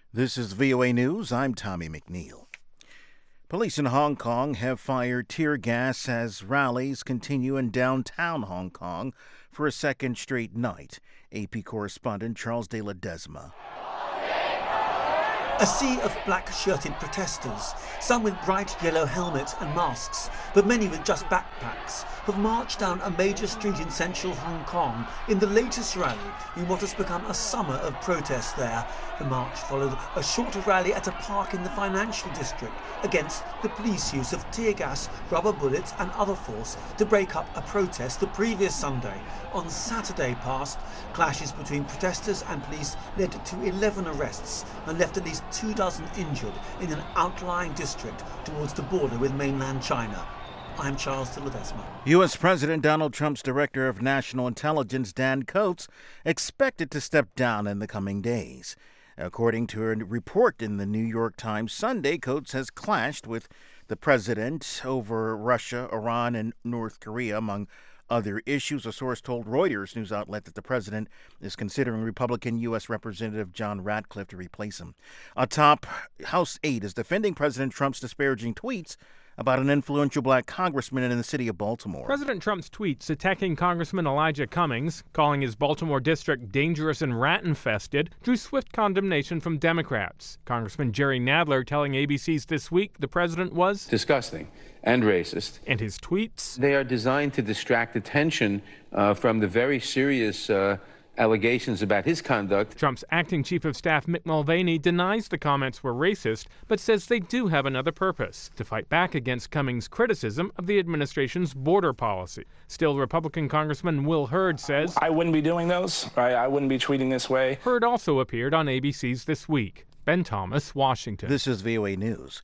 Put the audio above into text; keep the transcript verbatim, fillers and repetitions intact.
This is V O A News. I'm Tommy McNeil. Police in Hong Kong have fired tear gas as rallies continue in downtown Hong Kong for a second straight night. A P correspondent Charles de Ledesma. A sea of black-shirted protesters, some with bright yellow helmets and masks, but many with just backpacks, have marched down a major street in central Hong Kong in the latest rally in what has become a summer of protest there. The march followed a shorter rally at a park in the financial district against the police use of tear gas, rubber bullets and other force to break up a protest the previous Sunday. On Saturday past, clashes between protesters and police led to eleven arrests and left at least two dozen injured in an outlying district towards the border with mainland China. I'm Charles de Ledesma. U S. President Donald Trump's Director of National Intelligence, Dan Coats, expected to step down in the coming days. According to a report in the New York Times Sunday, Coats has clashed with the president over Russia, Iran, and North Korea, among other issues. A source told Reuters news outlet that the president is considering Republican U S. Representative John Ratcliffe to replace him. A top House aide is defending President Trump's disparaging tweets about an influential black congressman in the city of Baltimore. President Trump's tweets attacking Congressman Elijah Cummings, calling his Baltimore district dangerous and rat-infested, drew swift condemnation from Democrats. Congressman Jerry Nadler telling A B C's This Week the president was disgusting and racist. And his tweets? They are designed to distract attention uh, from the very serious uh, allegations about his conduct. Trump's acting chief of staff, Mick Mulvaney, denies the comments were racist, but says they do have another purpose: to fight back against Cummings' criticism of the administration's border policy. Still, Republican Congressman Will Hurd says, I wouldn't be doing those. Right? I wouldn't be tweeting this way. Hurd also appeared on A B C's This Week. Ben Thomas, Washington. This is V O A News.